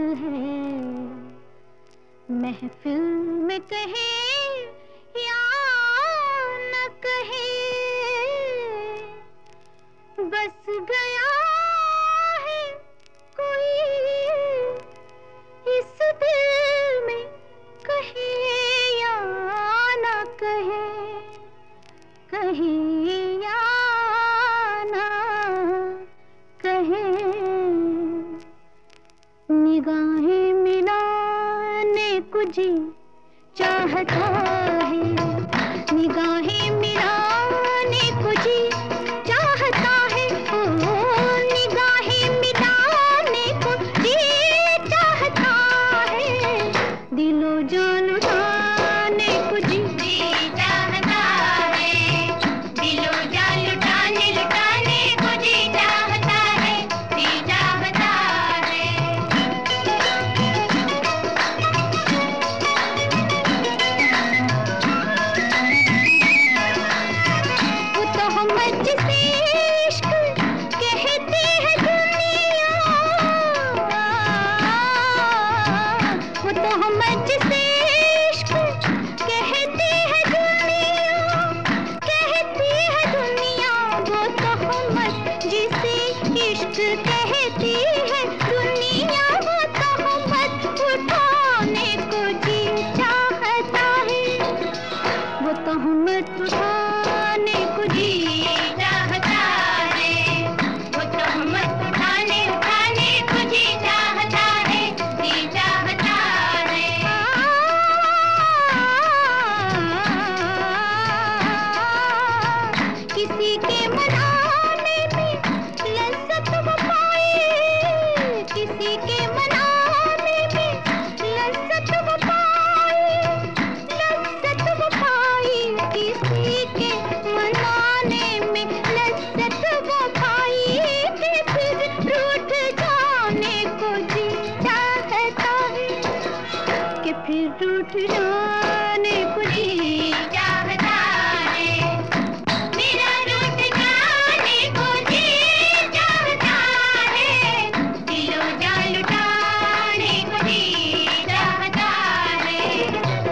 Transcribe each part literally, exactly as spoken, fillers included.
है, महफिल में कहे या न कहे, बस गया है कोई इस दिल में, कहे या न कहे, कहे या न कहे। निगाहें मिलाने को जी चाहता है, निगाहें मिलाने को जी चाहता है, ओ निगाहें मिलाने को जी चाहता है, दिलो जान लुटाने को जी चाहता है, दिलो जान लुटाने लुटाने को जी चाहता है, जी चाहता है। वो तो हम जिसे इश्क कहते हैं दुनिया, वो तो हम जिसे इश्क कहते हैं दुनिया, कहती है दुनिया, वो तो हम जिसे इश्क कहती है दुनिया, वो तो हम उठाने को जी चाहता है, वो तो हम उठाने को जी चाहता है, वो तो हम उठाने उठाने को जी चाहता है, जी चाहता है। किसी के मनाने में लज्जत वो पाए, किसी के मनाने में लज्जत वो पाए, लज्जत वो पाए, किसी के मनाने में लज्जत वो पाए, कि फिर रूठ जाने को जी चाहता है, कि फिर रूठ जाने को जी चाहता है, मेरा रूठ जाने को जी चाहता है, दिलो जान लुटाने को जी चाहता है।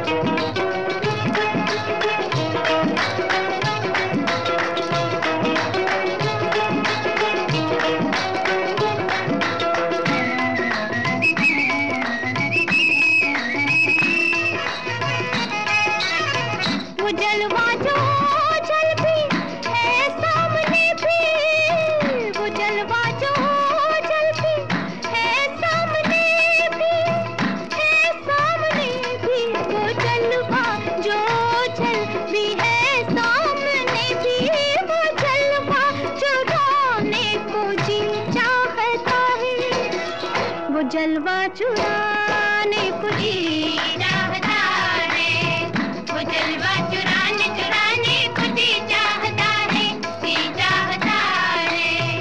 वो जलवा जो जल भी है सामने भी, वो जलवा जो जल भी है सामने भी, है सामने भी, वो जलवा जो जल भी है सामने भी, वो जलवा चुराने को जी चाहता है, वो जलवा चुराने को जी चाहता है, वो जलवा चुराने चुराने को जी चाहता है, जी चाहता है।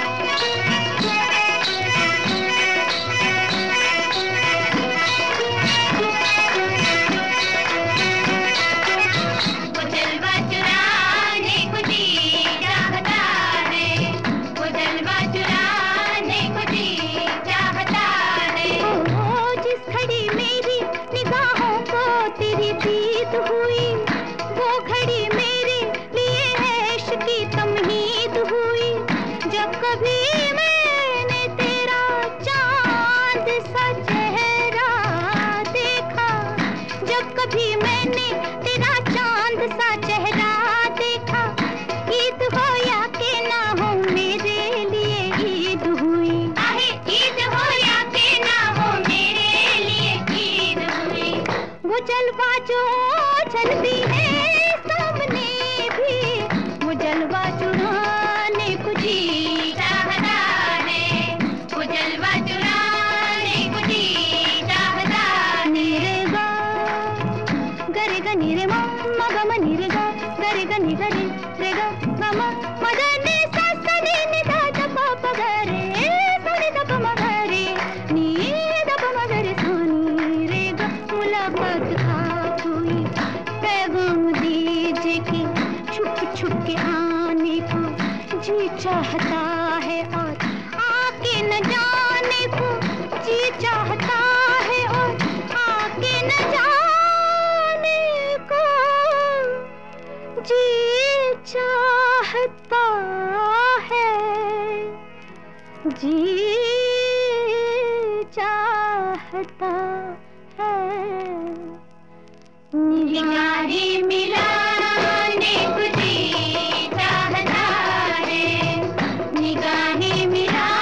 वो जलवा चुराने को जी चाहता है, वो जलवा चुराने को जी चाहता है। ओ जिस घड़ी मेरी निगाहों को तेरी दीद हुई, वो घड़ी मेरे लिए है इश्क की तमहीद हुई, जब कभी मैंने तेरा चांद सा चेहरा देखा, जब कभी मैंने तेरा चांद सा चेहरा देखा, ईद हो या के ना हो मेरे लिए ईद हुई, आहे ईद हो या के ना हो मेरे लिए ईद हुई। वो जलवा जो जलती है सामने भी, वो जलवा चुराने को जी चाहता है, वो जलवा चुराने को जी चाहता है। नीरे गा गरे गा नीरे मा मा गा मा नीरे गा गरे गा नी गरे रे गा गा मा मा गा नी सा सा नी नी दा दा पा पा गा रे सा नी दा पा मा गा रे नी दा पा मा गा रे सा नी रे गा। मुलाकात था कोई पैगाम दीजिए कि छुप छुप के आने को जी चाहता है, और आके न जाने को जी चाहता जी चाहता है निगाहें मिलाने को जी चाहता है, निगाहें मिला